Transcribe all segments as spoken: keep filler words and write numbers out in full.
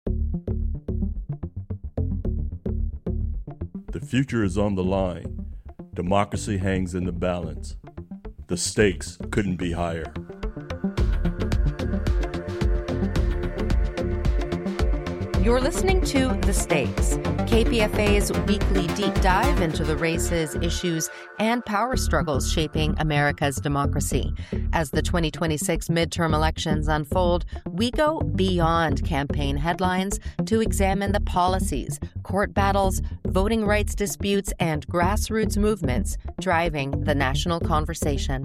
The future is on the line. Democracy hangs in the balance. The stakes couldn't be higher. You're listening to The Stakes, K P F A's weekly deep dive into the races, issues, and power struggles shaping America's democracy. As the twenty twenty-six midterm elections unfold, we go beyond campaign headlines to examine the policies, court battles, voting rights disputes, and grassroots movements driving the national conversation.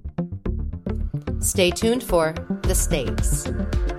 Stay tuned for The Stakes.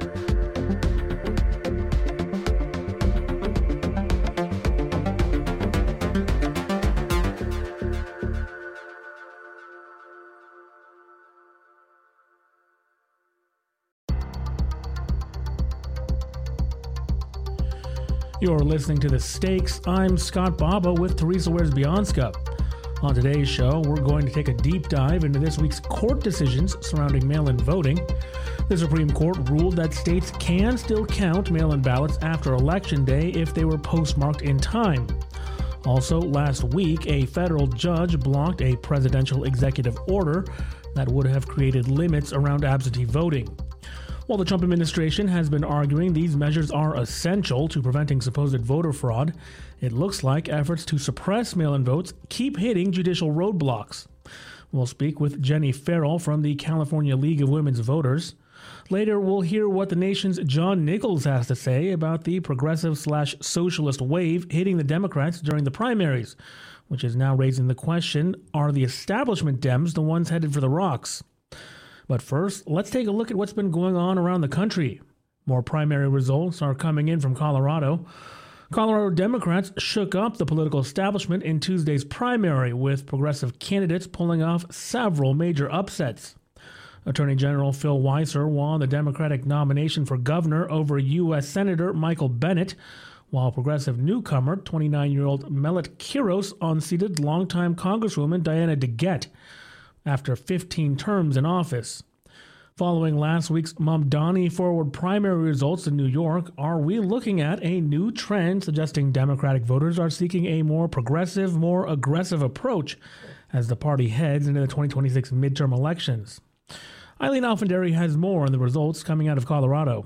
You're listening to The Stakes. I'm Scott Baba with Teresa Wears-Bianska. On today's show, we're going to take a deep dive into this week's court decisions surrounding mail-in voting. The Supreme Court ruled that states can still count mail-in ballots after Election Day if they were postmarked in time. Also, last week, a federal judge blocked a presidential executive order that would have created limits around absentee voting. While the Trump administration has been arguing these measures are essential to preventing supposed voter fraud, it looks like efforts to suppress mail-in votes keep hitting judicial roadblocks. We'll speak with Jenny Farrell from the California League of Women's Voters. Later, we'll hear what the nation's John Nichols has to say about the progressive-slash-socialist wave hitting the Democrats during the primaries, which is now raising the question, are the establishment Dems the ones headed for the rocks? But first, let's take a look at what's been going on around the country. More primary results are coming in from Colorado. Colorado Democrats shook up the political establishment in Tuesday's primary, with progressive candidates pulling off several major upsets. Attorney General Phil Weiser won the Democratic nomination for governor over U S Senator Michael Bennet, while progressive newcomer, twenty-nine-year-old Melit Quiros, unseated longtime Congresswoman Diana DeGette after fifteen terms in office. Following last week's Mamdani forward primary results in New York, are we looking at a new trend suggesting Democratic voters are seeking a more progressive, more aggressive approach as the party heads into the twenty twenty-six midterm elections? Eileen Alfandari has more on the results coming out of Colorado.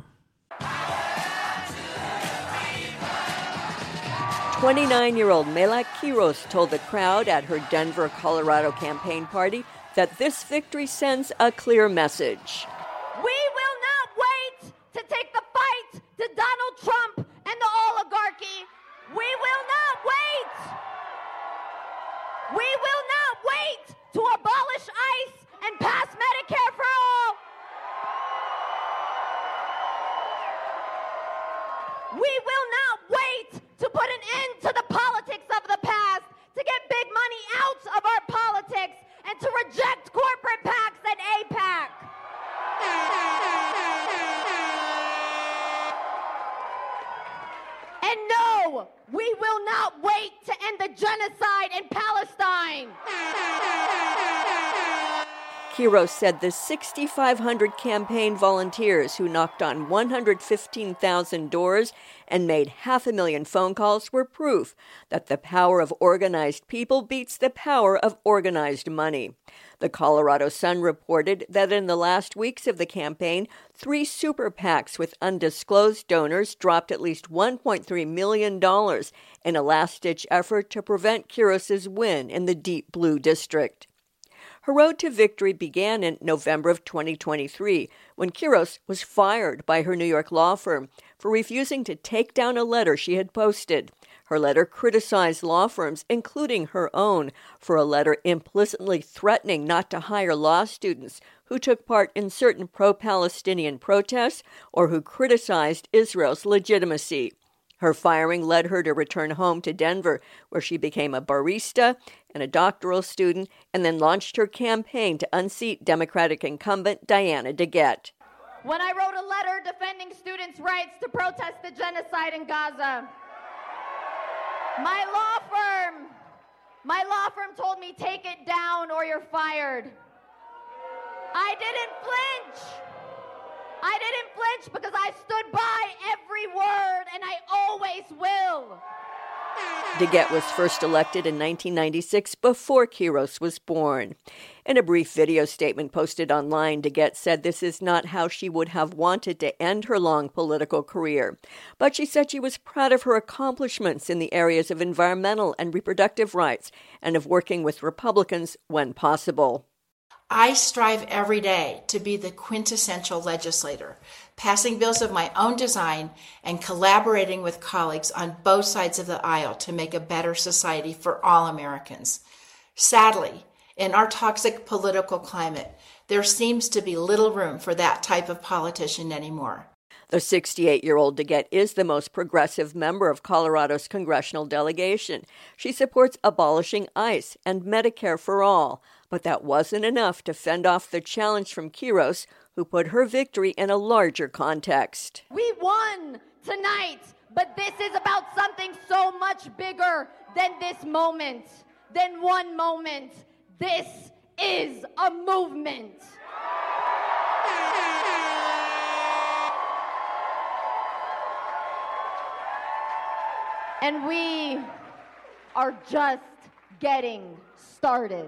twenty-nine-year-old Melit Quiros told the crowd at her Denver, Colorado campaign party that this victory sends a clear message. We will not wait to take the fight to Donald Trump and the oligarchy. We will not wait. We will not wait to abolish ICE and pass Medicare for all. We will not wait to put an end to the politics of the past, to get big money out of our politics, and to reject corporate PACs and AIPAC. And no, we will not wait to end the genocide in Palestine. Quiros said the six thousand five hundred campaign volunteers who knocked on one hundred fifteen thousand doors and made half a million phone calls were proof that the power of organized people beats the power of organized money. The Colorado Sun reported that in the last weeks of the campaign, three super PACs with undisclosed donors dropped at least one point three million dollars in a last-ditch effort to prevent Quiros' win in the Deep Blue District. Her road to victory began in November of twenty twenty-three, when Quiros was fired by her New York law firm for refusing to take down a letter she had posted. Her letter criticized law firms, including her own, for a letter implicitly threatening not to hire law students who took part in certain pro-Palestinian protests or who criticized Israel's legitimacy. Her firing led her to return home to Denver, where she became a barista and a doctoral student, and then launched her campaign to unseat Democratic incumbent Diana DeGette. When I wrote a letter defending students' rights to protest the genocide in Gaza, my law firm, my law firm told me, take it down or you're fired. I didn't flinch. I didn't flinch because I stood by every word, and I always will. DeGette was first elected in nineteen ninety-six before Quiros was born. In a brief video statement posted online, DeGette said this is not how she would have wanted to end her long political career. But she said she was proud of her accomplishments in the areas of environmental and reproductive rights and of working with Republicans when possible. I strive every day to be the quintessential legislator, passing bills of my own design and collaborating with colleagues on both sides of the aisle to make a better society for all Americans. Sadly, in our toxic political climate, there seems to be little room for that type of politician anymore. The sixty-eight-year-old DeGette is the most progressive member of Colorado's congressional delegation. She supports abolishing ICE and Medicare for all. But that wasn't enough to fend off the challenge from Quiros, who put her victory in a larger context. We won tonight, but this is about something so much bigger than this moment, than one moment. This is a movement. And we are just getting started.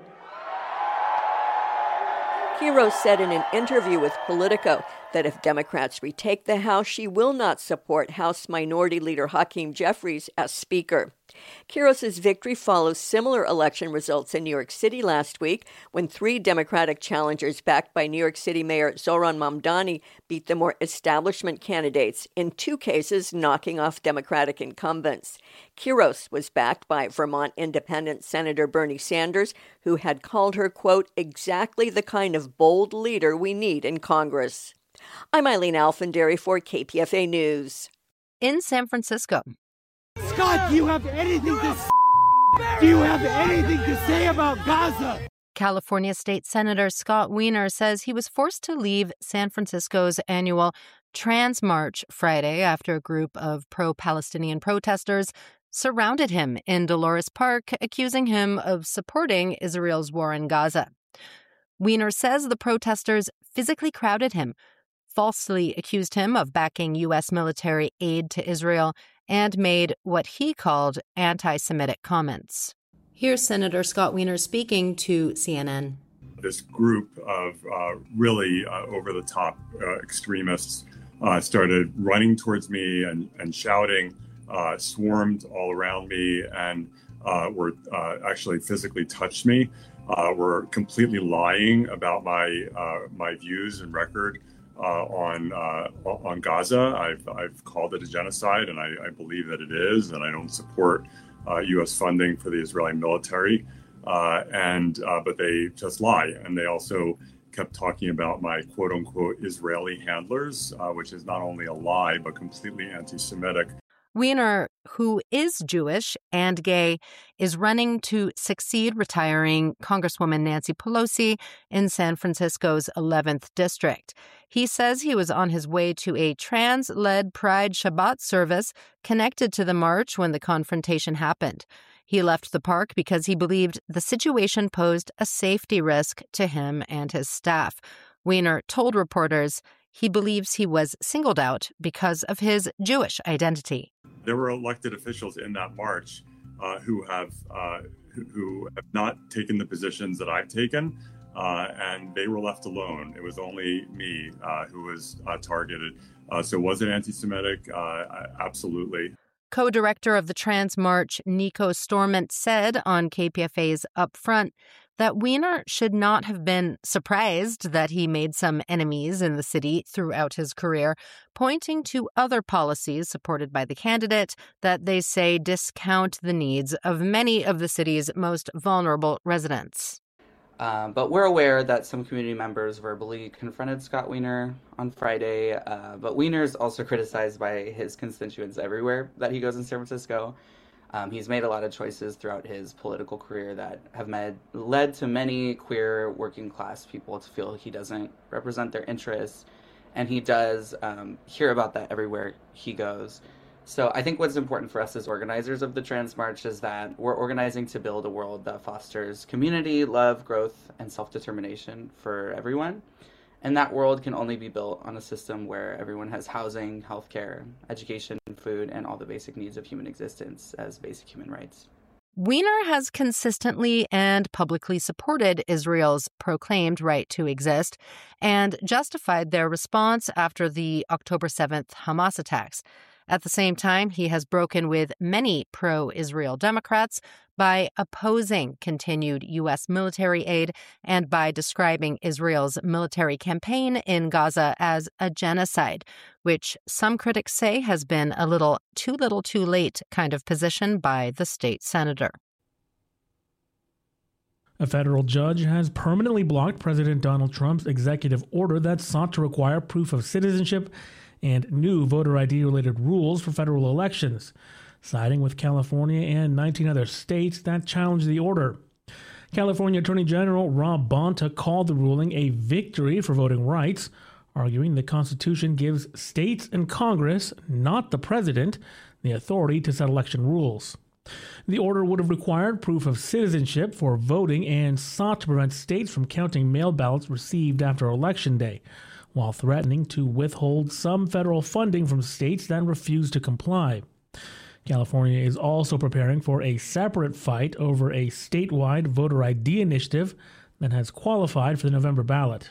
Quiros said in an interview with Politico that if Democrats retake the House, she will not support House Minority Leader Hakeem Jeffries as Speaker. Quiros' victory follows similar election results in New York City last week when three Democratic challengers backed by New York City Mayor Zohran Mamdani beat the more establishment candidates, in two cases knocking off Democratic incumbents. Quiros was backed by Vermont Independent Senator Bernie Sanders, who had called her, quote, exactly the kind of bold leader we need in Congress. I'm Eileen Alfandary for K P F A News. In San Francisco. Scott, do you have anything to s- do you have anything to say about Gaza? California State Senator Scott Wiener says he was forced to leave San Francisco's annual Trans March Friday after a group of pro-Palestinian protesters surrounded him in Dolores Park, accusing him of supporting Israel's war in Gaza. Wiener says the protesters physically crowded him, falsely accused him of backing U S military aid to Israel, and made what he called anti-Semitic comments. Here's Senator Scott Wiener speaking to C N N. This group of uh, really uh, over-the-top uh, extremists uh, started running towards me and, and shouting, uh, swarmed all around me, and uh, were uh, actually physically touched me, uh, were completely lying about my uh, my views and record Uh, on uh, on Gaza. I've I've called it a genocide, and I, I believe that it is, and I don't support uh, U S funding for the Israeli military. Uh, and uh, but they just lie, and they also kept talking about my quote unquote Israeli handlers, uh, which is not only a lie but completely anti-Semitic. Wiener, who is Jewish and gay, is running to succeed retiring Congresswoman Nancy Pelosi in San Francisco's eleventh district. He says he was on his way to a trans-led Pride Shabbat service connected to the march when the confrontation happened. He left the park because he believed the situation posed a safety risk to him and his staff. Wiener told reporters he believes he was singled out because of his Jewish identity. There were elected officials in that march uh, who have uh, who have not taken the positions that I've taken, uh, and they were left alone. It was only me uh, who was uh, targeted. Uh, so was it anti-Semitic? Uh, absolutely. Co-director of the Trans March, Nico Stormont, said on K P F A's Upfront that Wiener should not have been surprised that he made some enemies in the city throughout his career, pointing to other policies supported by the candidate that they say discount the needs of many of the city's most vulnerable residents. Uh, but we're aware that some community members verbally confronted Scott Wiener on Friday, uh, but Wiener is also criticized by his constituents everywhere that he goes in San Francisco. Um, he's made a lot of choices throughout his political career that have med- led to many queer working class people to feel he doesn't represent their interests, and he does um, hear about that everywhere he goes. So I think what's important for us as organizers of the Trans March is that we're organizing to build a world that fosters community, love, growth, and self-determination for everyone. And that world can only be built on a system where everyone has housing, healthcare, education, food, and all the basic needs of human existence as basic human rights. Weiner has consistently and publicly supported Israel's proclaimed right to exist and justified their response after the October seventh Hamas attacks. At the same time, he has broken with many pro-Israel Democrats by opposing continued U S military aid and by describing Israel's military campaign in Gaza as a genocide, which some critics say has been a little too little too late kind of position by the state senator. A federal judge has permanently blocked President Donald Trump's executive order that sought to require proof of citizenship and new voter I D-related rules for federal elections, siding with California and nineteen other states that challenged the order. California Attorney General Rob Bonta called the ruling a victory for voting rights, arguing the Constitution gives states and Congress, not the president, the authority to set election rules. The order would have required proof of citizenship for voting and sought to prevent states from counting mail ballots received after Election Day, while threatening to withhold some federal funding from states that refuse to comply. California is also preparing for a separate fight over a statewide voter I D initiative that has qualified for the November ballot.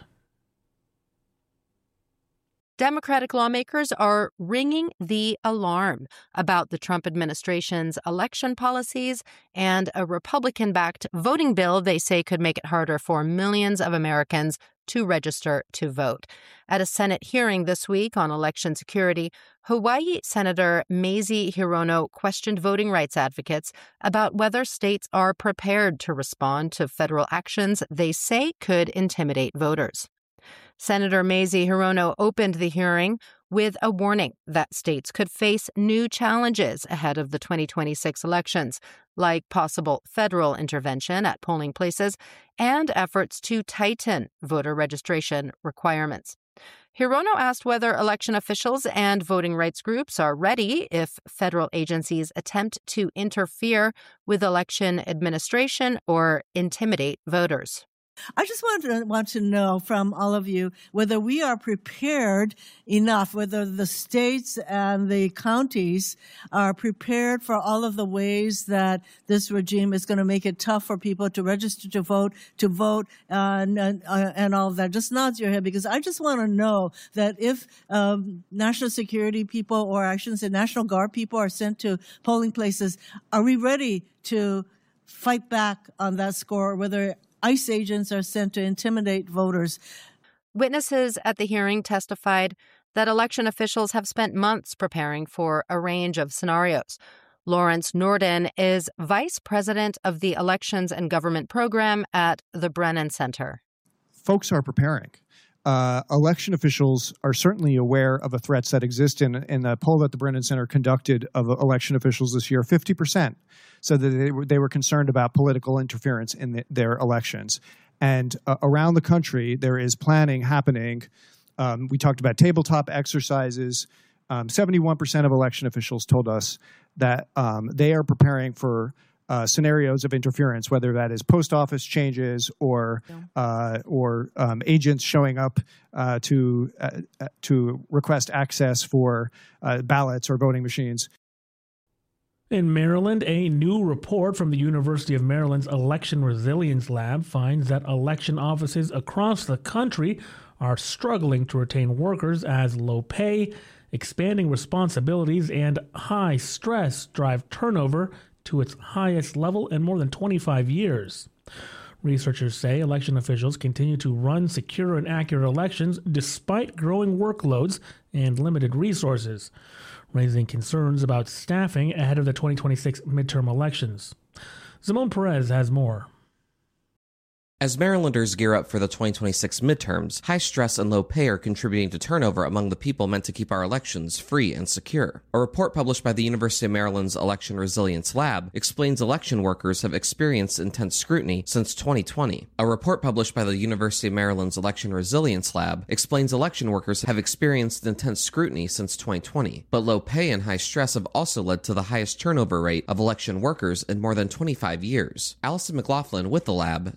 Democratic lawmakers are ringing the alarm about the Trump administration's election policies and a Republican-backed voting bill they say could make it harder for millions of Americans to register to vote. At a Senate hearing this week on election security, Hawaii Senator Mazie Hirono questioned voting rights advocates about whether states are prepared to respond to federal actions they say could intimidate voters. Senator Mazie Hirono opened the hearing with a warning that states could face new challenges ahead of the twenty twenty-six elections, like possible federal intervention at polling places and efforts to tighten voter registration requirements. Hirono asked whether election officials and voting rights groups are ready if federal agencies attempt to interfere with election administration or intimidate voters. I just want to want to know from all of you whether we are prepared enough, whether the states and the counties are prepared for all of the ways that this regime is going to make it tough for people to register to vote, to vote, uh, and, uh, and all of that. Just nod your head, because I just want to know that if um, national security people, or I shouldn't say National Guard people, are sent to polling places, are we ready to fight back on that score, whether ICE agents are sent to intimidate voters? Witnesses at the hearing testified that election officials have spent months preparing for a range of scenarios. Lawrence Norden is vice president of the Elections and Government Program at the Brennan Center. Folks are preparing. Uh, election officials are certainly aware of the threats that exist. In, in the poll that the Brennan Center conducted of election officials this year, fifty percent said that they were, they were concerned about political interference in the, their elections. And uh, around the country, there is planning happening. Um, we talked about tabletop exercises. Um, seventy-one percent of election officials told us that um, they are preparing for Uh, scenarios of interference, whether that is post office changes or uh, or um, agents showing up uh, to uh, to request access for uh, ballots or voting machines. In Maryland, a new report from the University of Maryland's Election Resilience Lab finds that election offices across the country are struggling to retain workers as low pay, expanding responsibilities, and high stress drive turnover to its highest level in more than twenty-five years. Researchers say election officials continue to run secure and accurate elections despite growing workloads and limited resources, raising concerns about staffing ahead of the twenty twenty-six midterm elections. Simone Perez has more. As Marylanders gear up for the twenty twenty-six midterms, high stress and low pay are contributing to turnover among the people meant to keep our elections free and secure. A report published by the University of Maryland's Election Resilience Lab explains election workers have experienced intense scrutiny since twenty twenty. A report published by the University of Maryland's Election Resilience Lab explains election workers have experienced intense scrutiny since twenty twenty, but low pay and high stress have also led to the highest turnover rate of election workers in more than twenty-five years. Allison McLaughlin with the lab says headline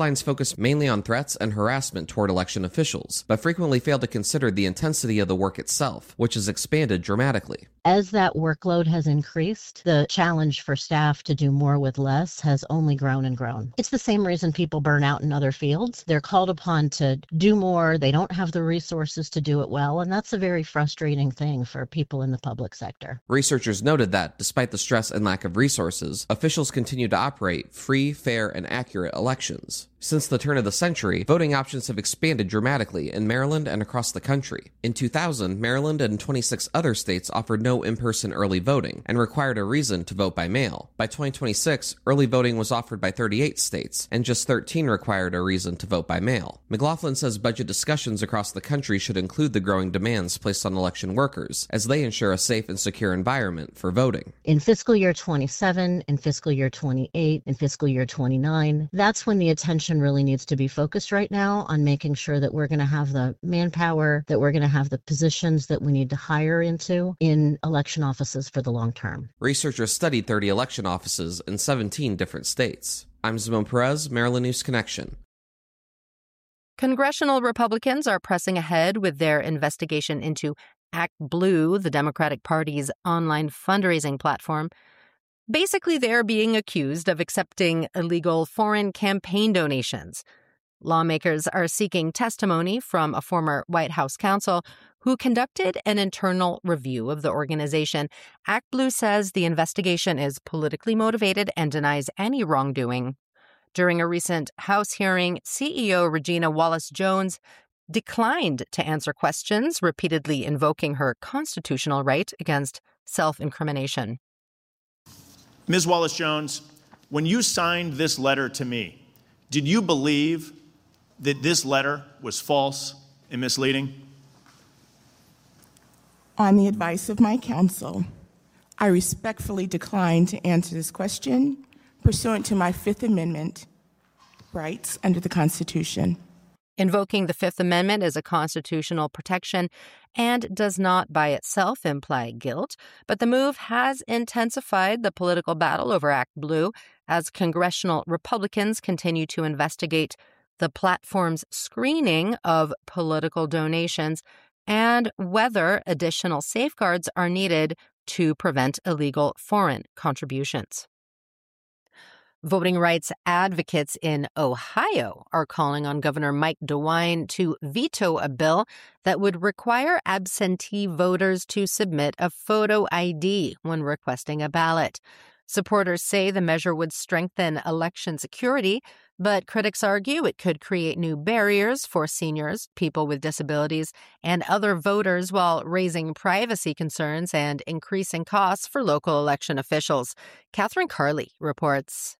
headlines focused mainly on threats and harassment toward election officials, but frequently fail to consider the intensity of the work itself, which has expanded dramatically. As that workload has increased, the challenge for staff to do more with less has only grown and grown. It's the same reason people burn out in other fields. They're called upon to do more. They don't have the resources to do it well, and that's a very frustrating thing for people in the public sector. Researchers noted that, despite the stress and lack of resources, officials continue to operate free, fair, and accurate elections. Since the turn of the century, voting options have expanded dramatically in Maryland and across the country. In two thousand, Maryland and twenty-six other states offered no in-person early voting and required a reason to vote by mail. By twenty twenty-six, early voting was offered by thirty-eight states, and just thirteen required a reason to vote by mail. McLaughlin says budget discussions across the country should include the growing demands placed on election workers, as they ensure a safe and secure environment for voting. In fiscal year twenty-seven, in fiscal year twenty-eight, in fiscal year twenty-nine, that's when the attention really needs to be focused right now on making sure that we're going to have the manpower, that we're going to have the positions that we need to hire into in election offices for the long term. Researchers studied thirty election offices in seventeen different states. I'm Simone Perez, Maryland News Connection. Congressional Republicans are pressing ahead with their investigation into Act Blue, the Democratic Party's online fundraising platform. Basically, they're being accused of accepting illegal foreign campaign donations. Lawmakers are seeking testimony from a former White House counsel who conducted an internal review of the organization. Act Blue says the investigation is politically motivated and denies any wrongdoing. During a recent House hearing, C E O Regina Wallace-Jones declined to answer questions, repeatedly invoking her constitutional right against self-incrimination. Miz Wallace-Jones, when you signed this letter to me, did you believe that this letter was false and misleading? On the advice of my counsel, I respectfully decline to answer this question pursuant to my Fifth Amendment rights under the Constitution. Invoking the Fifth Amendment is a constitutional protection and does not by itself imply guilt, but the move has intensified the political battle over Act Blue as congressional Republicans continue to investigate the platform's screening of political donations and whether additional safeguards are needed to prevent illegal foreign contributions. Voting rights advocates in Ohio are calling on Governor Mike DeWine to veto a bill that would require absentee voters to submit a photo I D when requesting a ballot. Supporters say the measure would strengthen election security, but critics argue it could create new barriers for seniors, people with disabilities, and other voters while raising privacy concerns and increasing costs for local election officials. Catherine Carley reports.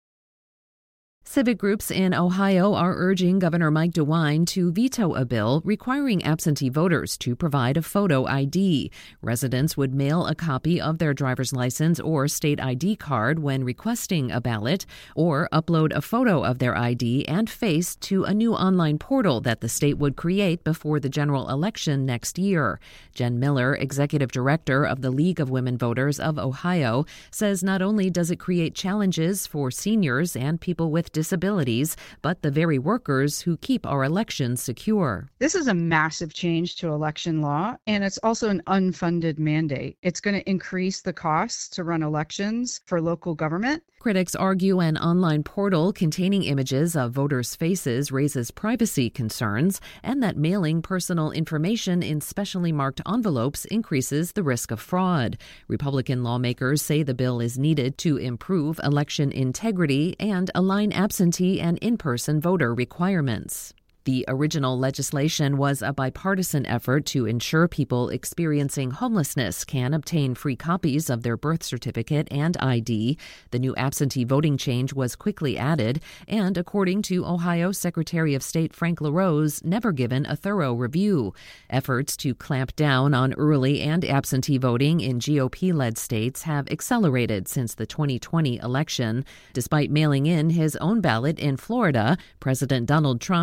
Civic groups in Ohio are urging Governor Mike DeWine to veto a bill requiring absentee voters to provide a photo I D. Residents would mail a copy of their driver's license or state I D card when requesting a ballot, or upload a photo of their I D and face to a new online portal that the state would create before the general election next year. Jen Miller, executive director of the League of Women Voters of Ohio, says not only does it create challenges for seniors and people with disabilities, but the very workers who keep our elections secure. This is a massive change to election law, and it's also an unfunded mandate. It's going to increase the costs to run elections for local government. Critics argue an online portal containing images of voters' faces raises privacy concerns, and that mailing personal information in specially marked envelopes increases the risk of fraud. Republican lawmakers say the bill is needed to improve election integrity and align absentee and in-person voter requirements. The original legislation was a bipartisan effort to ensure people experiencing homelessness can obtain free copies of their birth certificate and I D. The new absentee voting change was quickly added and, according to Ohio Secretary of State Frank LaRose, never given a thorough review. Efforts to clamp down on early and absentee voting in G O P-led states have accelerated since the twenty twenty election. Despite mailing in his own ballot in Florida, President Donald Trump referred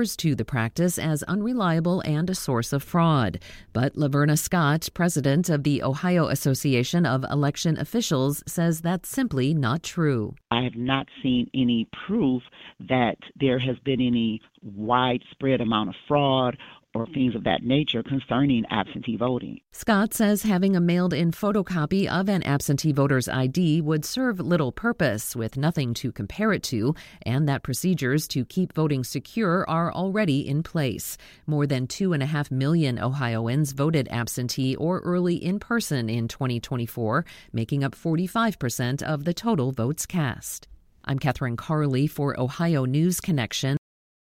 refers to the practice as unreliable and a source of fraud. But Laverna Scott, president of the Ohio Association of Election Officials, says that's simply not true. I have not seen any proof that there has been any widespread amount of fraud or things of that nature concerning absentee voting. Scott says having a mailed-in photocopy of an absentee voter's I D would serve little purpose, with nothing to compare it to, and that procedures to keep voting secure are already in place. More than two and a half million Ohioans voted absentee or early in person in twenty twenty-four, making up forty-five percent of the total votes cast. I'm Catherine Carley for Ohio News Connection.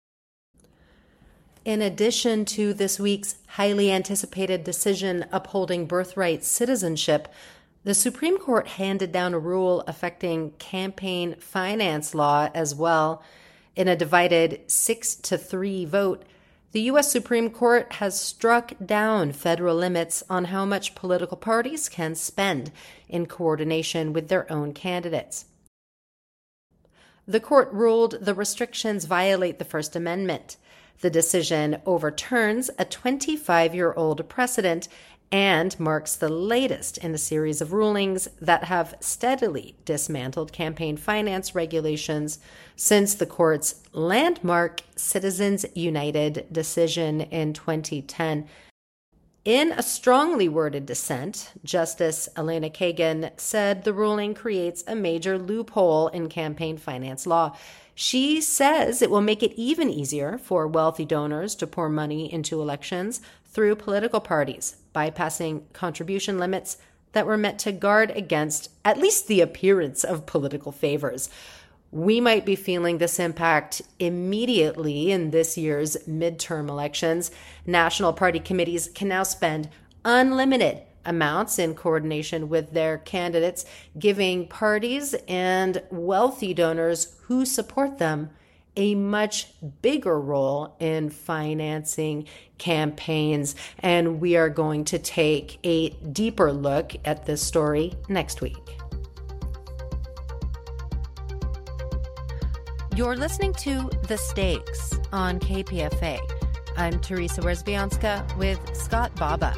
In addition to this week's highly anticipated decision upholding birthright citizenship, the Supreme Court handed down a rule affecting campaign finance law as well. In a divided six to three vote, the U S Supreme Court has struck down federal limits on how much political parties can spend in coordination with their own candidates. The court ruled the restrictions violate the First Amendment. The decision overturns a twenty-five-year-old precedent and marks the latest in a series of rulings that have steadily dismantled campaign finance regulations since the court's landmark Citizens United decision in twenty ten. In a strongly worded dissent, Justice Elena Kagan said the ruling creates a major loophole in campaign finance law. She says it will make it even easier for wealthy donors to pour money into elections through political parties, bypassing contribution limits that were meant to guard against at least the appearance of political favors. We might be feeling this impact immediately in this year's midterm elections. National party committees can now spend unlimited amounts in coordination with their candidates, giving parties and wealthy donors who support them a much bigger role in financing campaigns. And we are going to take a deeper look at this story next week. You're listening to The Stakes on K P F A. I'm Teresa Wierzbianska with Scott Baba.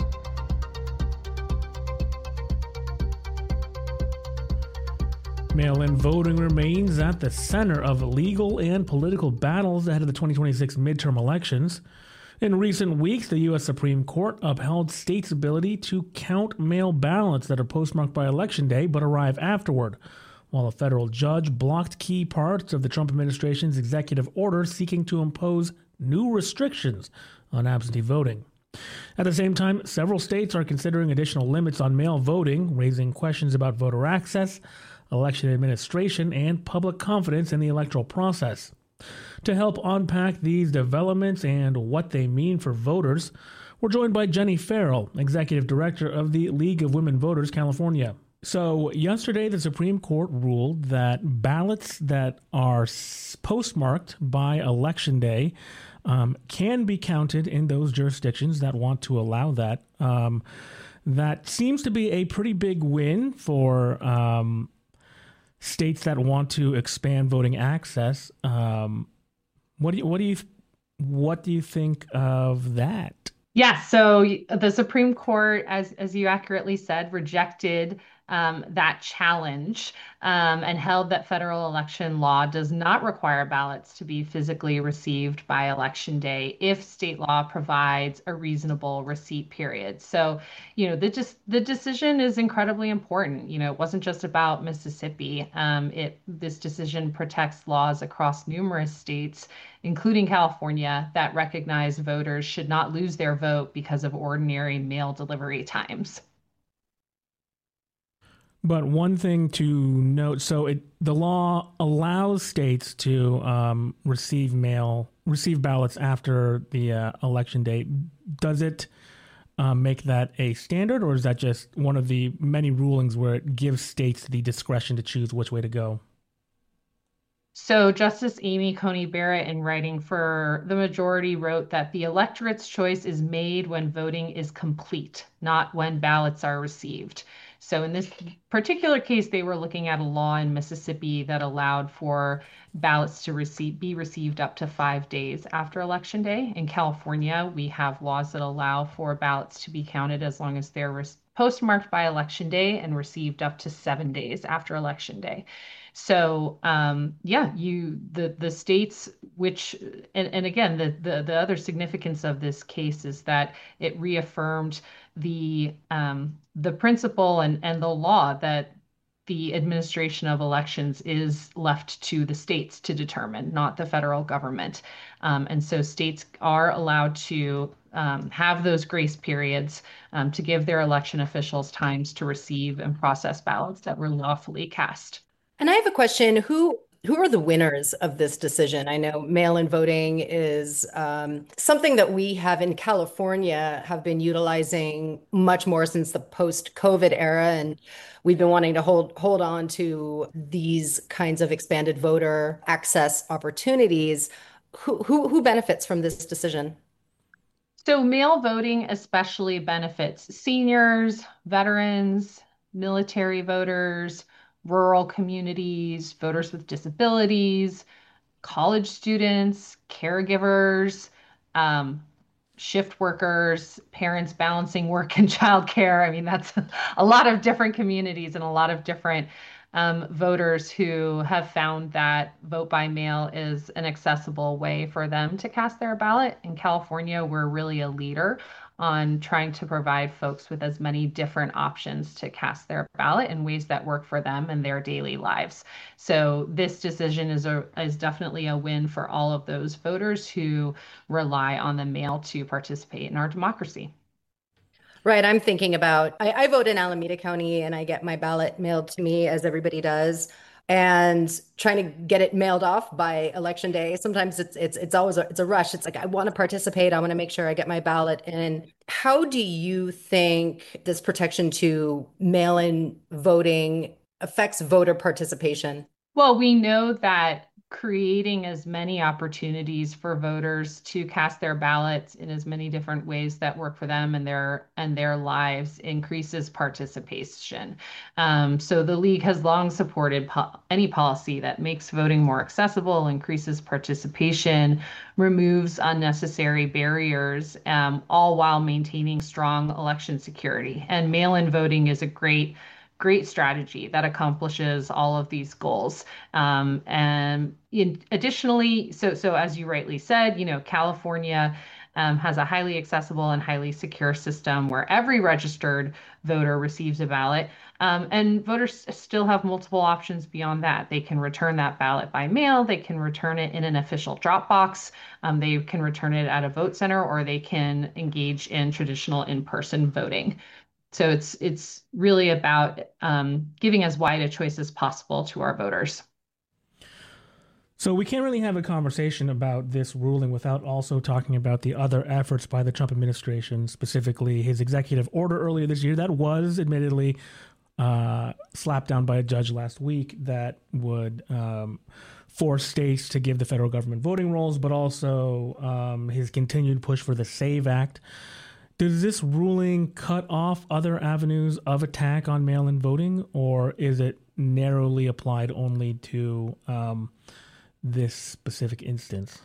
Mail-in voting remains at the center of legal and political battles ahead of the twenty twenty-six midterm elections. In recent weeks, the U S Supreme Court upheld states' ability to count mail ballots that are postmarked by Election Day but arrive afterward, while a federal judge blocked key parts of the Trump administration's executive order seeking to impose new restrictions on absentee voting. At the same time, several states are considering additional limits on mail voting, raising questions about voter access, election administration, and public confidence in the electoral process. To help unpack these developments and what they mean for voters, we're joined by Jenny Farrell, Executive Director of the League of Women Voters California. So yesterday, the Supreme Court ruled that ballots that are postmarked by Election Day um, can be counted in those jurisdictions that want to allow that. Um, that seems to be a pretty big win for um, states that want to expand voting access. Um, what do you what do you what do you think of that? Yeah, so the Supreme Court, as as you accurately said, rejected um, that challenge um, and held that federal election law does not require ballots to be physically received by Election Day if state law provides a reasonable receipt period. So, you know, the just the decision is incredibly important. You know, it wasn't just about Mississippi. Um, it this decision protects laws across numerous states, including California, that recognize voters should not lose their vote because of ordinary mail delivery times. But one thing to note, so it, the law allows states to um, receive mail, receive ballots after the uh, election day. Does it um, make that a standard, or is that just one of the many rulings where it gives states the discretion to choose which way to go? So Justice Amy Coney Barrett, in writing for the majority, wrote that the electorate's choice is made when voting is complete, not when ballots are received. So in this particular case, they were looking at a law in Mississippi that allowed for ballots to receive, be received up to five days after Election Day. In California, we have laws that allow for ballots to be counted as long as they're postmarked by Election Day and received up to seven days after Election Day. So um, yeah, you the the states which and, and again the, the the other significance of this case is that it reaffirmed the um, the principle and and the law that the administration of elections is left to the states to determine, not the federal government. Um, and so states are allowed to um, have those grace periods um, to give their election officials times to receive and process ballots that were lawfully cast. And I have a question. Who who are the winners of this decision? I know mail-in voting is um, something that we have in California have been utilizing much more since the post-COVID era, and we've been wanting to hold hold on to these kinds of expanded voter access opportunities. Who who, who benefits from this decision? So mail voting especially benefits seniors, veterans, military voters, rural communities, voters with disabilities, college students, caregivers, um, shift workers, parents balancing work and childcare. I mean, that's a lot of different communities and a lot of different um, voters who have found that vote by mail is an accessible way for them to cast their ballot. In California, we're really a leader on trying to provide folks with as many different options to cast their ballot in ways that work for them and their daily lives. So this decision is a is definitely a win for all of those voters who rely on the mail to participate in our democracy. Right. I'm thinking about, I, I vote in Alameda County and I get my ballot mailed to me as everybody does. And trying to get it mailed off by Election Day. Sometimes it's it's it's always a, it's a rush. It's like, I want to participate. I want to make sure I get my ballot in. How do you think this protection to mail-in voting affects voter participation? Well, we know that creating as many opportunities for voters to cast their ballots in as many different ways that work for them and their and their lives increases participation. Um, so the League has long supported po- any policy that makes voting more accessible, increases participation, removes unnecessary barriers, um, all while maintaining strong election security. And mail-in voting is a great great strategy that accomplishes all of these goals. Um, and in, additionally, so so as you rightly said, you know, California um, has a highly accessible and highly secure system where every registered voter receives a ballot. Um, and voters still have multiple options beyond that. They can return that ballot by mail. They can return it in an official drop box. Um, they can return it at a vote center, or they can engage in traditional in-person voting. So it's it's really about um, giving as wide a choice as possible to our voters. So we can't really have a conversation about this ruling without also talking about the other efforts by the Trump administration, specifically his executive order earlier this year that was admittedly uh, slapped down by a judge last week that would um, force states to give the federal government voting rolls, but also um, his continued push for the SAVE Act. Does this ruling cut off other avenues of attack on mail-in voting, or is it narrowly applied only to um, this specific instance?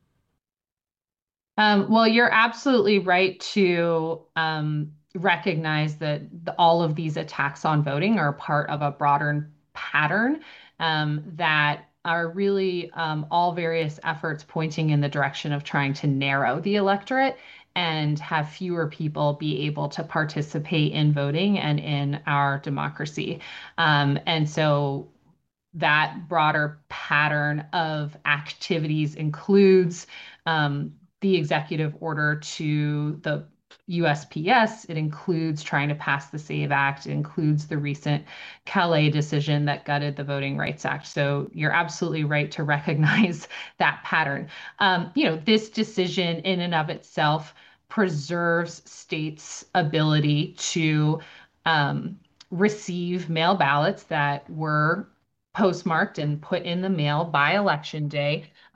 Um, well, you're absolutely right to um, recognize that the, all of these attacks on voting are part of a broader pattern um, that are really um, all various efforts pointing in the direction of trying to narrow the electorate and have fewer people be able to participate in voting and in our democracy. Um, and so that broader pattern of activities includes um, the executive order to the U S P S. It includes trying to pass the SAVE Act. It includes the recent Calais decision that gutted the Voting Rights Act. So you're absolutely right to recognize that pattern. Um, you know, this decision in and of itself preserves states' ability to um, receive mail ballots that were postmarked and put in the mail by Election Day.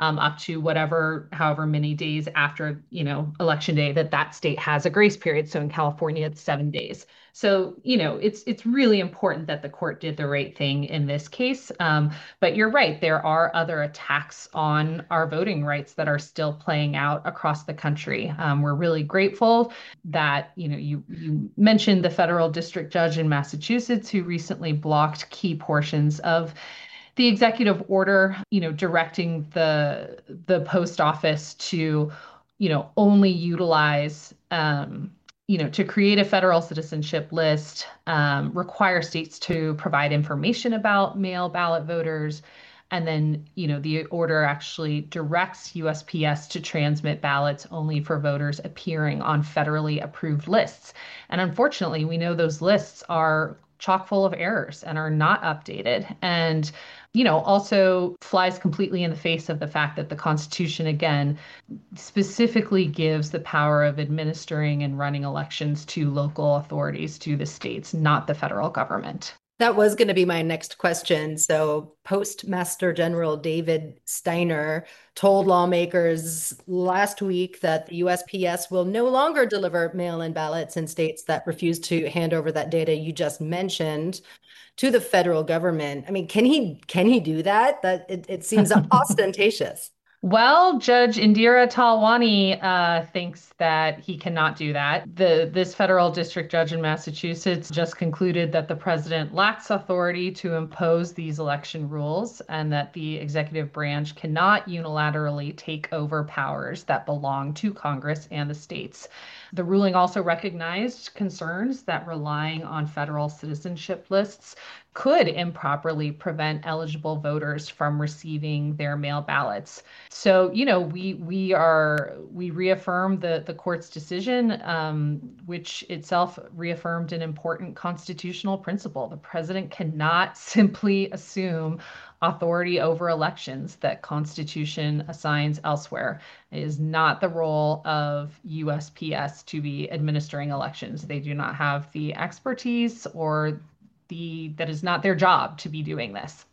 um, up to whatever, however many days after, you know, election day that that state has a grace period. So in California, it's seven days. So, you know, it's it's really important that the court did the right thing in this case. Um, but you're right, there are other attacks on our voting rights that are still playing out across the country. Um, we're really grateful that, you know, you, you mentioned the federal district judge in Massachusetts who recently blocked key portions of the executive order, you know, directing the the post office to, you know, only utilize um, you know, to create a federal citizenship list, um, require states to provide information about mail ballot voters. And then, you know, the order actually directs U S P S to transmit ballots only for voters appearing on federally approved lists. And unfortunately, we know those lists are chock full of errors and are not updated. And, you know, also flies completely in the face of the fact that the Constitution, again, specifically gives the power of administering and running elections to local authorities, to the states, not the federal government. That was going to be my next question. So Postmaster General David Steiner told lawmakers last week that the U S P S will no longer deliver mail-in ballots in states that refuse to hand over that data you just mentioned to the federal government. I mean, can he can he do that? That it, it seems ostentatious. Well, Judge Indira Talwani uh, thinks that he cannot do that. The this federal district judge in Massachusetts just concluded that the president lacks authority to impose these election rules and that the executive branch cannot unilaterally take over powers that belong to Congress and the states. The ruling also recognized concerns that relying on federal citizenship lists could improperly prevent eligible voters from receiving their mail ballots. So, you know, we we are we reaffirm the the court's decision, um, which itself reaffirmed an important constitutional principle. The president cannot simply assume authority over elections that Constitution assigns elsewhere. It is not the role of U S P S to be administering elections. They do not have the expertise, or the that is not their job to be doing this.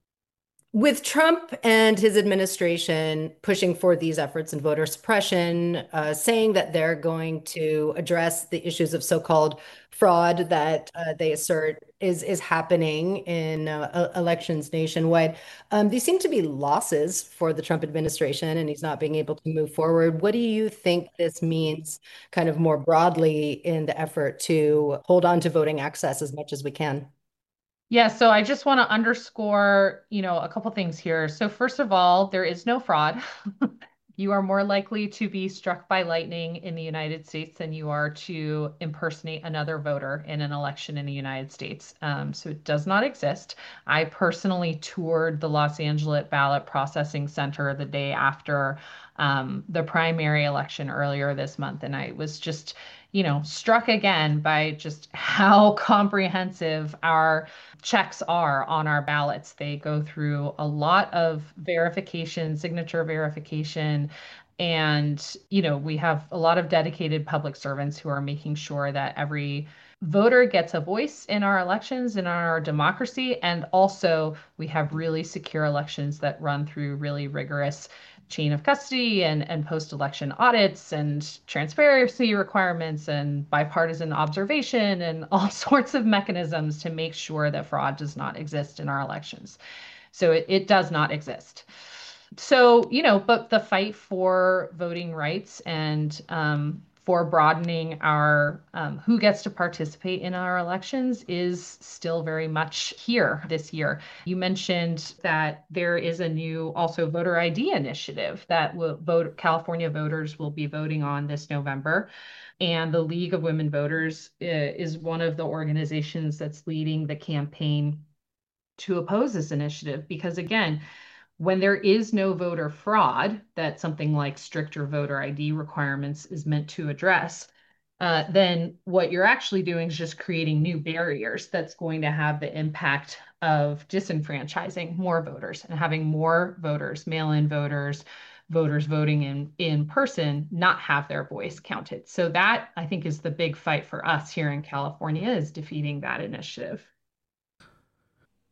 With Trump and his administration pushing for these efforts in voter suppression, uh, saying that they're going to address the issues of so-called fraud that uh, they assert is is happening in uh, elections nationwide, um, these seem to be losses for the Trump administration, and he's not being able to move forward. What do you think this means kind of more broadly in the effort to hold on to voting access as much as we can? Yeah, so I just want to underscore, you know, a couple things here. So first of all, there is no fraud. You are more likely to be struck by lightning in the United States than you are to impersonate another voter in an election in the United States. Um, so it does not exist. I personally toured the Los Angeles Ballot Processing Center the day after um, the primary election earlier this month, and I was just, you know, struck again by just how comprehensive our checks are on our ballots. They go through a lot of verification, signature verification, and, you know, we have a lot of dedicated public servants who are making sure that every voter gets a voice in our elections and our democracy. And also we have really secure elections that run through really rigorous chain of custody and, and post-election audits and transparency requirements and bipartisan observation and all sorts of mechanisms to make sure that fraud does not exist in our elections. So it, it does not exist. So, you know, but the fight for voting rights and um, for broadening our um, who gets to participate in our elections is still very much here this year. You mentioned that there is a new also voter I D initiative that will vote California voters will be voting on this November. And the League of Women Voters uh, is one of the organizations that's leading the campaign to oppose this initiative, because again, when there is no voter fraud that something like stricter voter I D requirements is meant to address, uh, then what you're actually doing is just creating new barriers that's going to have the impact of disenfranchising more voters and having more voters, mail-in voters, voters voting in, in person, not have their voice counted. So that, I think, is the big fight for us here in California, is defeating that initiative.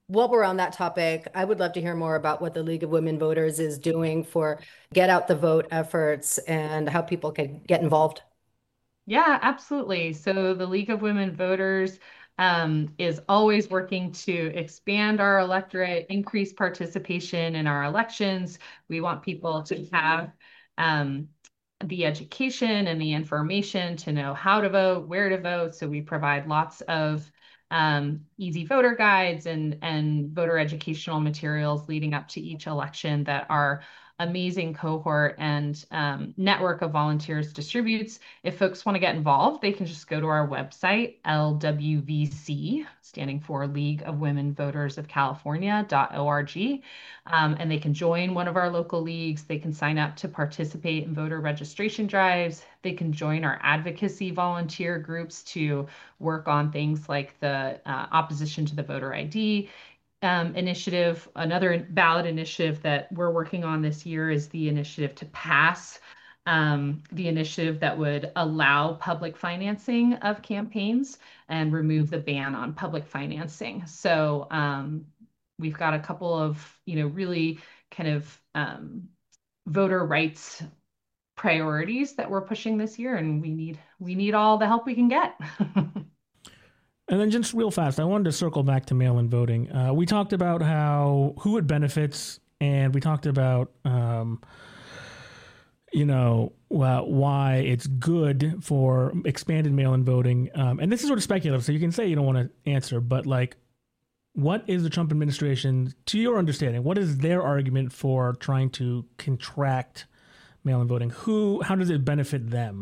while we're on that topic, I would love to hear more about what the League of Women Voters is doing for get out the vote efforts and how people can get involved. Yeah, absolutely. So the League of Women Voters um, is always working to expand our electorate, increase participation in our elections. We want people to have um, the education and the information to know how to vote, where to vote. So we provide lots of um, easy voter guides and, and voter educational materials leading up to each election that our amazing cohort and um, network of volunteers distributes. If folks want to get involved, they can just go to our website, L W V C, standing for League of Women Voters of California dot org, um, and they can join one of our local leagues. They can sign up to participate in voter registration drives. They can join our advocacy volunteer groups to work on things like the uh, opposition to the voter I D Um, initiative. Another ballot initiative that we're working on this year is the initiative to pass um, the initiative that would allow public financing of campaigns and remove the ban on public financing. So um, we've got a couple of, you know, really kind of um, voter rights priorities that we're pushing this year, and we need we need all the help we can get. And then just real fast, I wanted to circle back to mail-in voting. Uh, we talked about how who it benefits, and we talked about, um, you know, well, why it's good for expanded mail-in voting. Um, and this is sort of speculative, so you can say you don't want to answer, but like, what is the Trump administration, to your understanding, what is their argument for trying to contract mail-in voting? Who, how does it benefit them?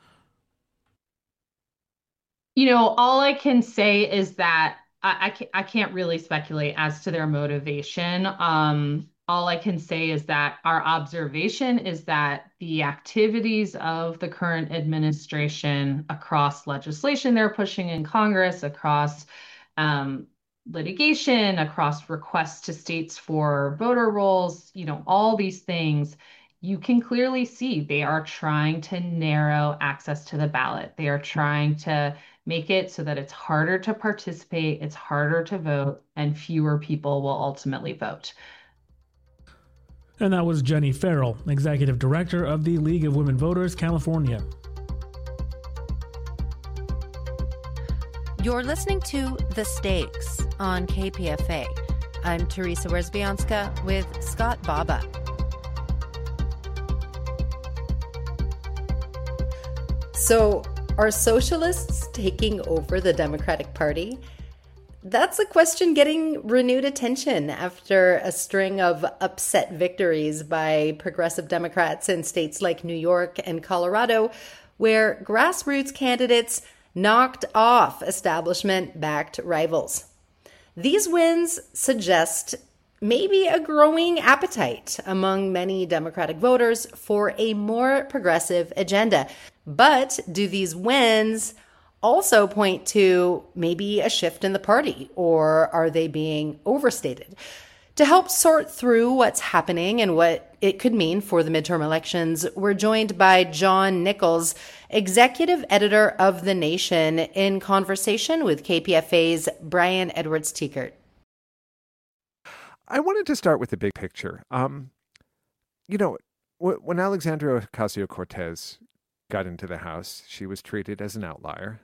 You know, all I can say is that I, I, can't, I can't really speculate as to their motivation. Um, all I can say is that our observation is that the activities of the current administration across legislation they're pushing in Congress, across um, litigation, across requests to states for voter rolls, you know, all these things, you can clearly see they are trying to narrow access to the ballot. They are trying to make it so that it's harder to participate, it's harder to vote, and fewer people will ultimately vote. And that was Jenny Farrell, Executive Director of the League of Women Voters, California. You're listening to The Stakes on K P F A. I'm Teresa Wierzbianska with Scott Baba. So, are socialists taking over the Democratic Party? That's a question getting renewed attention after a string of upset victories by progressive Democrats in states like New York and Colorado, where grassroots candidates knocked off establishment-backed rivals. These wins suggest maybe a growing appetite among many Democratic voters for a more progressive agenda. But do these wins also point to maybe a shift in the party, or are they being overstated? To help sort through what's happening and what it could mean for the midterm elections, we're joined by John Nichols, executive editor of The Nation, in conversation with K P F A's Brian Edwards-Tiekert. I wanted to start with the big picture. Um, you know, when Alexandria Ocasio-Cortez got into the House, she was treated as an outlier.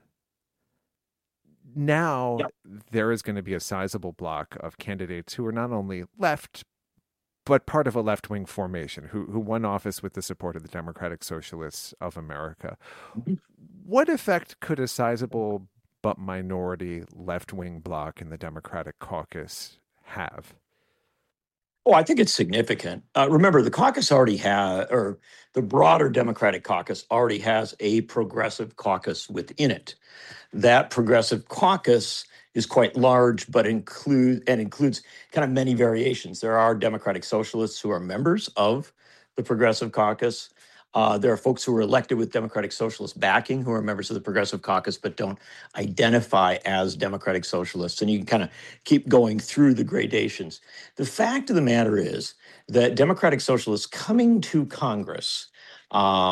Now yep. there is going to be a sizable block of candidates who are not only left, but part of a left-wing formation, who who won office with the support of the Democratic Socialists of America. Mm-hmm. What effect could a sizable but minority left-wing bloc in the Democratic caucus have? Oh, I think it's significant. Uh, remember, the caucus already has, or the broader Democratic caucus already has a progressive caucus within it. That progressive caucus is quite large, but include and includes kind of many variations. There are Democratic Socialists who are members of the Progressive Caucus. Uh, there are folks who are elected with Democratic Socialist backing who are members of the Progressive Caucus but don't identify as Democratic Socialists. And you can kind of keep going through the gradations. The fact of the matter is that Democratic Socialists coming to Congress um,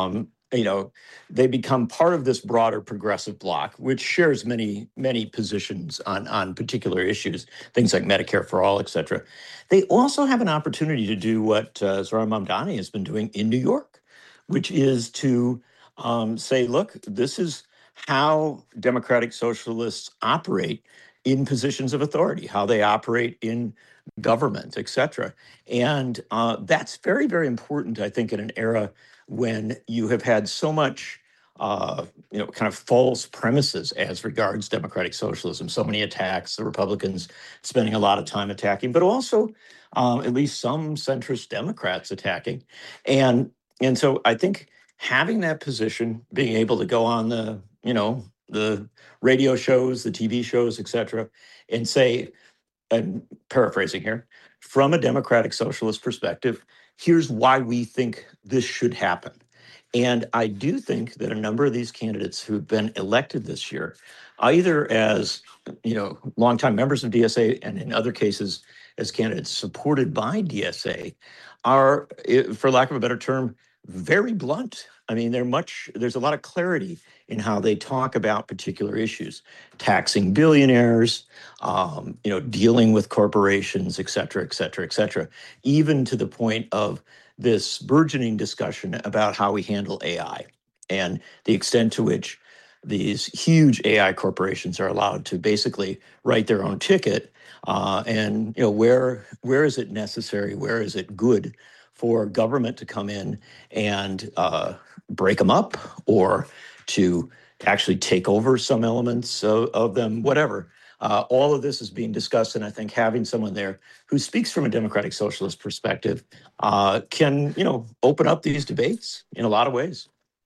you know, they become part of this broader progressive bloc, which shares many, many positions on, on particular issues, things like Medicare for all, et cetera. They also have an opportunity to do what uh, Zohran Mamdani has been doing in New York, which is to um, say, look, this is how democratic socialists operate in positions of authority, how they operate in government, et cetera. And uh, that's very, very important, I think, in an era when you have had so much, uh, you know, kind of false premises as regards democratic socialism, so many attacks, the Republicans spending a lot of time attacking, but also um, at least some centrist Democrats attacking. And, and so I think having that position, being able to go on the, you know, the radio shows, the T V shows, et cetera, and say, and paraphrasing here, from a democratic socialist perspective, here's why we think this should happen. And I do think that a number of these candidates who've been elected this year, either as, you know, longtime members of D S A and in other cases as candidates supported by D S A, are, for lack of a better term, very blunt. I mean, they're much, there's a lot of clarity in how they talk about particular issues, taxing billionaires, um, you know, dealing with corporations, et cetera, et cetera, et cetera, even to the point of this burgeoning discussion about how we handle A I and the extent to which these huge A I corporations are allowed to basically write their own ticket, uh, and, you know, where where is it necessary, where is it good for government to come in and uh, break them up or to actually take over some elements of, of them, whatever. Uh, all of this is being discussed, and I think having someone there who speaks from a democratic socialist perspective uh, can, you know, open up these debates in a lot of ways.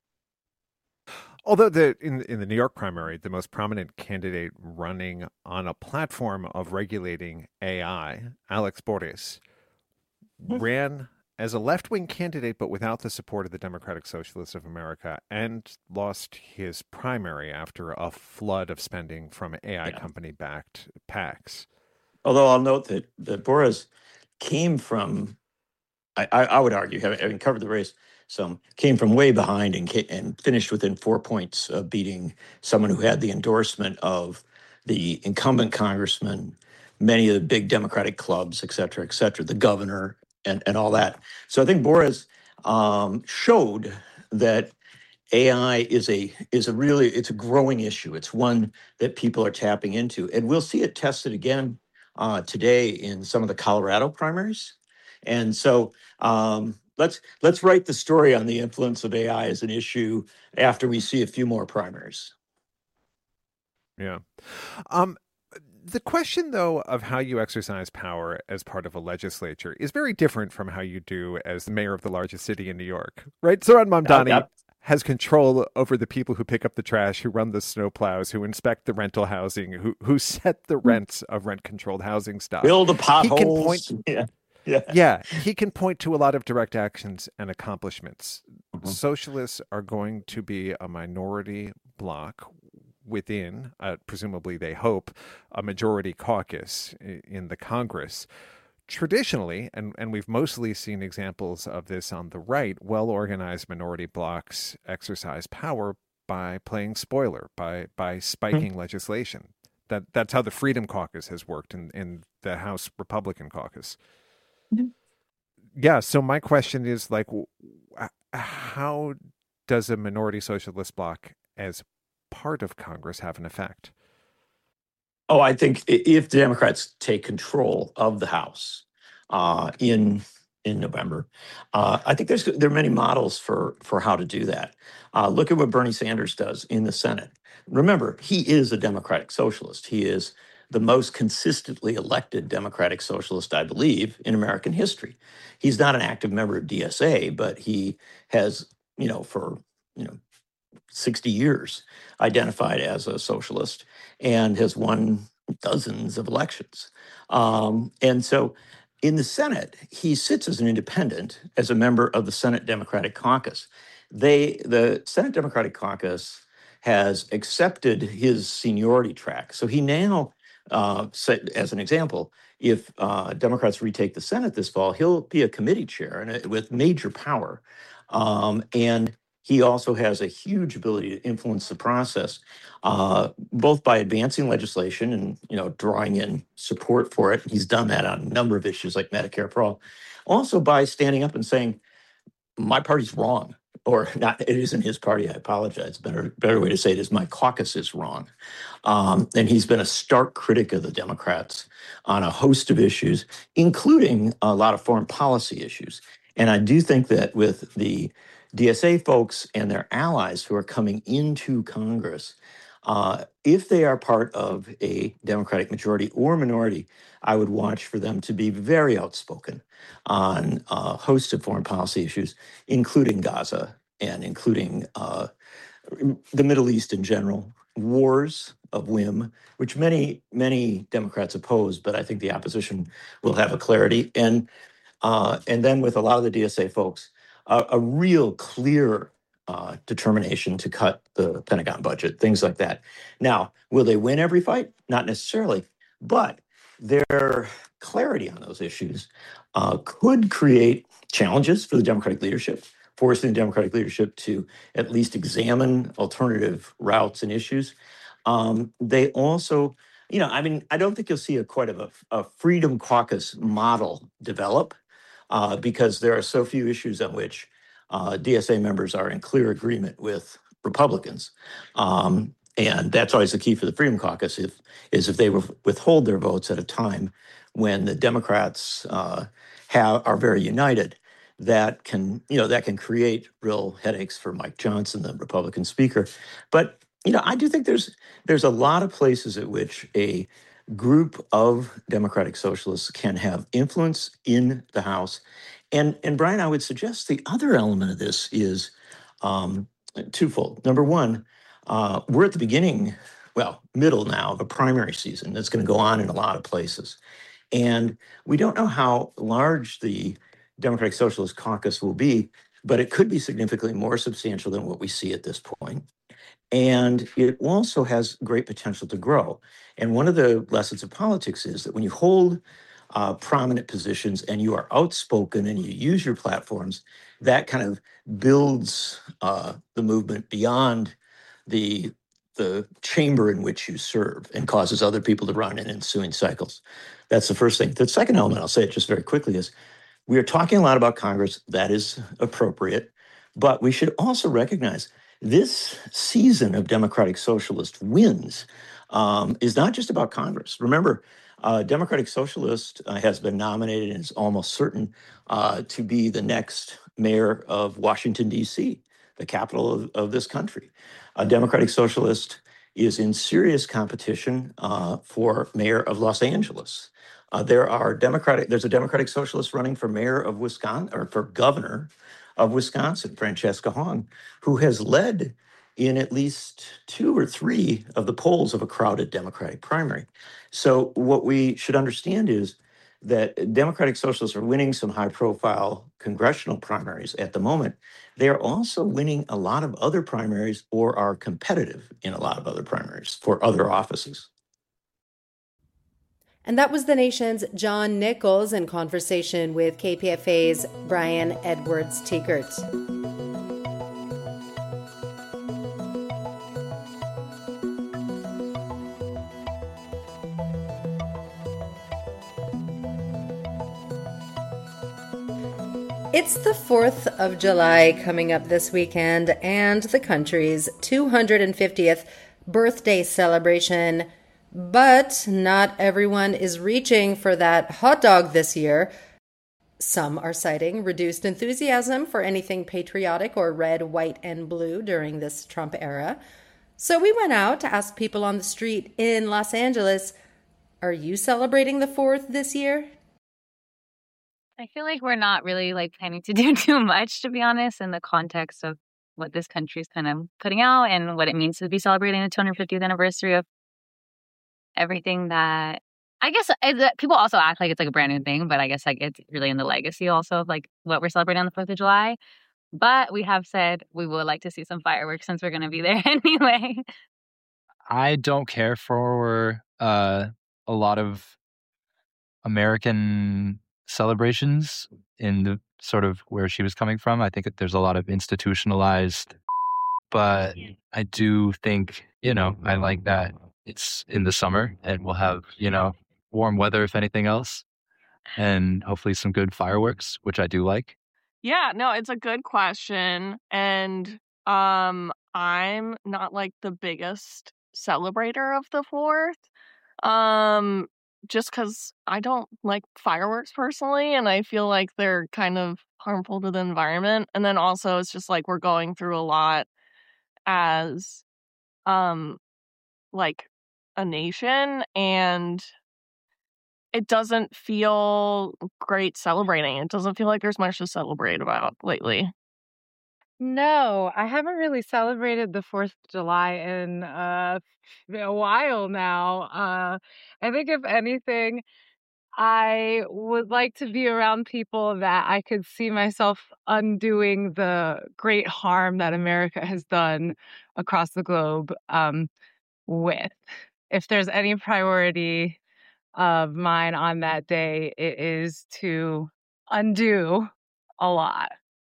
Although the in in the New York primary, the most prominent candidate running on a platform of regulating A I, Alex Borges, ran as a left-wing candidate, but without the support of the Democratic Socialists of America, and lost his primary after a flood of spending from A I yeah. company-backed PACs. Although I'll note that, that Borges came from, I, I, I would argue, having, having covered the race some, came from way behind and, and finished within four points of beating someone who had the endorsement of the incumbent congressman, many of the big Democratic clubs, et cetera, et cetera, the governor, and, and all that. So I think Borges um, showed that A I is a is a really, it's a growing issue. It's one that people are tapping into. And we'll see it tested again uh, today in some of the Colorado primaries. And so um, let's let's write the story on the influence of A I as an issue after we see a few more primaries. Yeah. Um, The question, though, of how you exercise power as part of a legislature is very different from how you do as the mayor of the largest city in New York, right? Zohran Mamdani yep, yep. has control over the people who pick up the trash, who run the snowplows, who inspect the rental housing, who who set the rents of rent-controlled housing stock. Build the potholes. He can point, yeah. Yeah. yeah, he can point to a lot of direct actions and accomplishments. Mm-hmm. Socialists are going to be a minority bloc within, uh, presumably they hope, a majority caucus in the Congress. Traditionally, and, and we've mostly seen examples of this on the right, well-organized minority blocs exercise power by playing spoiler, by by spiking mm-hmm. legislation. That That's how the Freedom Caucus has worked in, in the House Republican caucus. Mm-hmm. Yeah, so my question is, like, how does a minority socialist bloc as part of Congress have an effect? Oh, I think if the Democrats take control of the House uh, in in November, uh, I think there's there are many models for for how to do that. Uh, look at what Bernie Sanders does in the Senate. Remember, he is a Democratic Socialist. He is the most consistently elected Democratic Socialist, I believe, in American history. He's not an active member of D S A, but he has, you know, for you know. sixty years identified as a socialist and has won dozens of elections. Um, and so in the Senate, he sits as an independent, as a member of the Senate Democratic Caucus. They, the Senate Democratic Caucus has accepted his seniority track. So he now, uh, set, as an example, if uh, Democrats retake the Senate this fall, he'll be a committee chair and uh, with major power. Um, and he also has a huge ability to influence the process, uh, both by advancing legislation and, you know, drawing in support for it. He's done that on a number of issues like Medicare for all. Also by standing up and saying, my party's wrong, or not, it isn't his party, I apologize. Better, better way to say it is my caucus is wrong. Um, and he's been a stark critic of the Democrats on a host of issues, including a lot of foreign policy issues. And I do think that with the D S A folks and their allies who are coming into Congress, uh, if they are part of a Democratic majority or minority, I would watch for them to be very outspoken on a host of foreign policy issues, including Gaza and including uh, the Middle East in general, wars of whim, which many, many Democrats oppose, but I think the opposition will have a clarity. And uh, and then with a lot of the D S A folks, a, a real clear uh, determination to cut the Pentagon budget, things like that. Now, will they win every fight? Not necessarily, but their clarity on those issues uh, could create challenges for the Democratic leadership, forcing the Democratic leadership to at least examine alternative routes and issues. Um, they also, you know, I mean, I don't think you'll see a quite of a, a Freedom Caucus model develop uh, because there are so few issues on which uh, D S A members are in clear agreement with Republicans. Um, and that's always the key for the Freedom Caucus, if, is if they withhold their votes at a time when the Democrats uh, have, are very united. That can, you know, that can create real headaches for Mike Johnson, the Republican speaker. But, you know, I do think there's there's a lot of places at which a group of Democratic socialists can have influence in the House. And, and Brian, I would suggest the other element of this is um, twofold. Number one, uh, we're at the beginning, well, middle now of a primary season that's going to go on in a lot of places. And we don't know how large the Democratic Socialist Caucus will be, but it could be significantly more substantial than what we see at this point. And it also has great potential to grow. And one of the lessons of politics is that when you hold uh, prominent positions and you are outspoken and you use your platforms, that kind of builds uh, the movement beyond the the chamber in which you serve and causes other people to run in ensuing cycles. That's the first thing. The second element, I'll say it just very quickly, is we are talking a lot about Congress. That is appropriate. But we should also recognize this season of Democratic Socialist wins um, is not just about Congress. Remember, uh, Democratic Socialist uh, has been nominated and is almost certain uh, to be the next mayor of Washington, D C, the capital of, of this country. A Democratic Socialist is in serious competition uh, for mayor of Los Angeles. Uh, there are Democratic, there's a Democratic Socialist running for mayor of Wisconsin, or for governor of Wisconsin, Francesca Hong, who has led in at least two or three of the polls of a crowded Democratic primary. So what we should understand is that Democratic Socialists are winning some high-profile congressional primaries at the moment. They are also winning a lot of other primaries or are competitive in a lot of other primaries for other offices. And that was The Nation's John Nichols in conversation with K P F A's Brian Edwards-Tiekert. It's the fourth of July coming up this weekend, and the country's two hundred fiftieth birthday celebration. But not everyone is reaching for that hot dog this year. Some are citing reduced enthusiasm for anything patriotic or red, white, and blue during this Trump era. So we went out to ask people on the street in Los Angeles, are you celebrating the fourth this year? I feel like we're not really like planning to do too much, to be honest, in the context of what this country is kind of putting out and what it means to be celebrating the two hundred fiftieth anniversary of everything that I guess it, people also act like it's like a brand new thing, but I guess like it's really in the legacy also of like what we're celebrating on the fourth of July. But we have said we would like to see some fireworks since we're going to be there anyway. I don't care for uh, a lot of American celebrations in the sort of where she was coming from. I think that there's a lot of institutionalized, but I do think, you know, I like that it's in the summer and we'll have, you know, warm weather, if anything else, and hopefully some good fireworks, which I do like. Yeah, no, it's a good question. And um, I'm not like the biggest celebrator of the fourth. Um, just because I don't like fireworks personally, and I feel like they're kind of harmful to the environment. And then also it's just like we're going through a lot as um like a nation, and it doesn't feel great celebrating. It doesn't feel like there's much to celebrate about lately. No, I haven't really celebrated the fourth of July in uh, a while now. Uh, I think, if anything, I would like to be around people that I could see myself undoing the great harm that America has done across the globe um, with. If there's any priority of mine on that day, it is to undo a lot.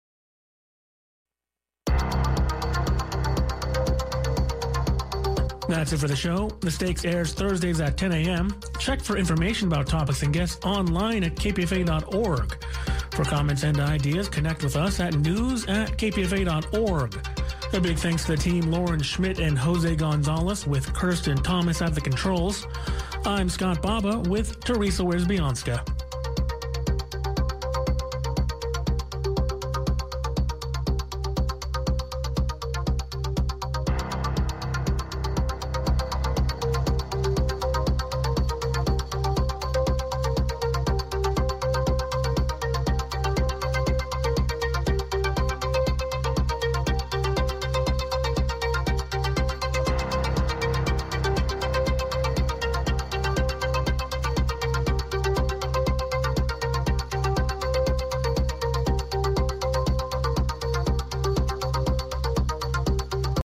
That's it for the show. The Stakes airs Thursdays at ten a.m. Check for information about topics and guests online at k p f a dot org. For comments and ideas, connect with us at news at k p f a dot org. A big thanks to the team Lauren Schmidt and Jose Gonzalez with Kirsten Thomas at the controls. I'm Scott Baba with Teresa Wierzbianska.